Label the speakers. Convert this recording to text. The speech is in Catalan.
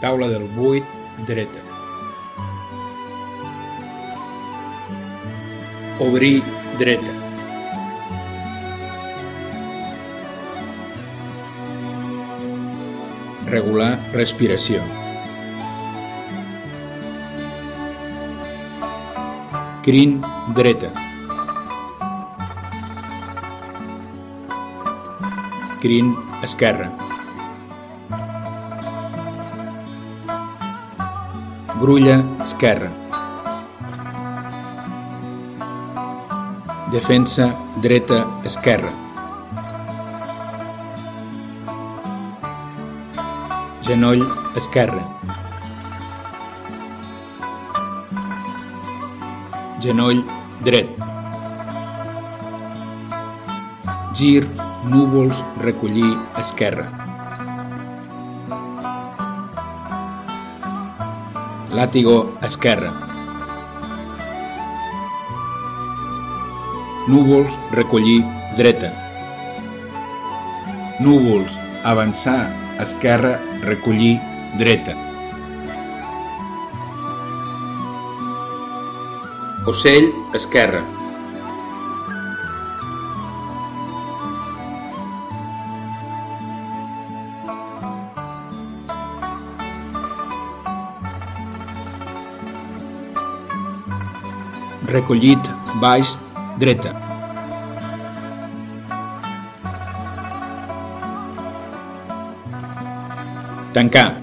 Speaker 1: Taula del 8, dreta. Obrir, dreta. Regular respiració. Crin, dreta. Crin, esquerra. Brulla, esquerra. Defensa, dreta, esquerra. Genoll, esquerra. Genoll, dret. Gir, núvols, recollir, esquerra. Làtigo, esquerra. Núvols, recollir, dreta. Núvols, avançar, esquerra, recollir, dreta. Ocell, esquerra. Recollit, baix, dreta. Tancar.